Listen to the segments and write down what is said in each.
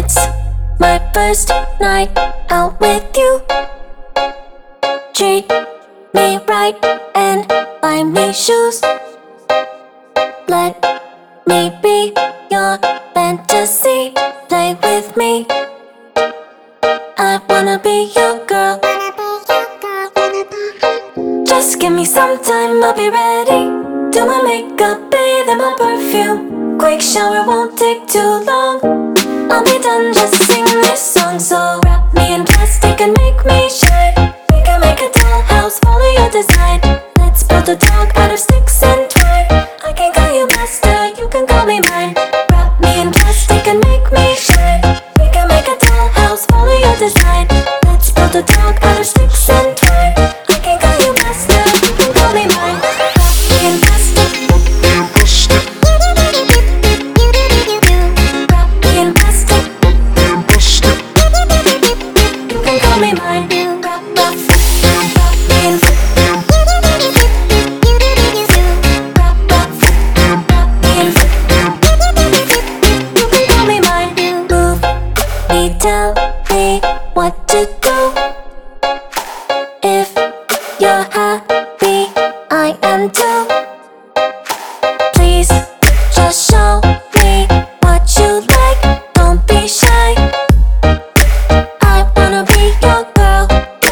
It's my first night out with you. Treat me right and buy me shoes. Let me be your fantasy. Play with me. I wanna be your girl. Just give me some time, I'll be ready. Do my makeup, bathe in my perfume. Quick shower won't take too long. I'll be done, just sing this song. So wrap me in plastic and make me shine. We can make a dollhouse, follow your design. Let's build a dog out of sticks and twine. I can call you master, you can call me mine. Wrap me in plastic and make me shine. We can make a dollhouse, follow your design. Let's build a dog out of sticks and twine. I can call you master, you can call me mine. Wrap me in plastic. Wrap me in plastic. You can call me mine. Wrap me in. Tell me what to do. If you're happy, I am too. Please, just show me what you like. Don't be shy. I wanna be your girl.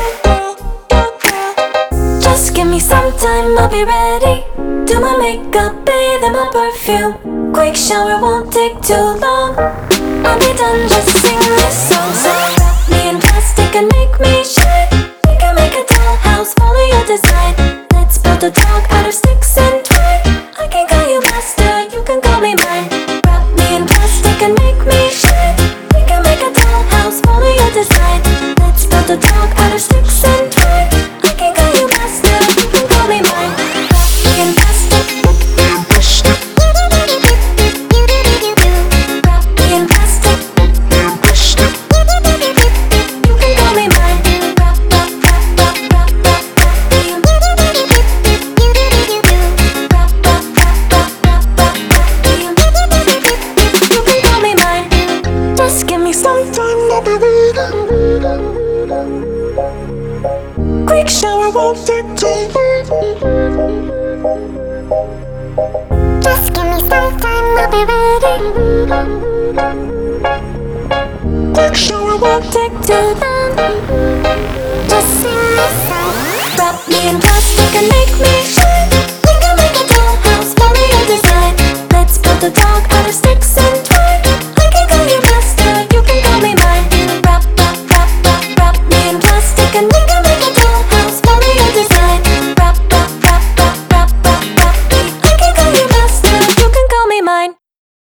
Just give me some time, I'll be ready. Do my makeup, bathe in my perfume. Quick shower won't take too long. I'll be done, just sing this song. So wrap me in plastic and make me shine. We can make a dollhouse, follow your design. Let's build a dog out of sticks and twine. I can call you master, you can call me mine. Wrap me in plastic and make me shine. We can make a dollhouse, follow your design. Let's build a dog out of sticks and twine. I can call you master, you can call me mine. Wrap me in plastic. Quick shower won't take too long. Just give me some time, I'll be ready. Quick shower won't take too long. Just sing this song. Wrap me in plastic and make me shine. We can make a dollhouse, follow your design. Let's build a dog out of sticks and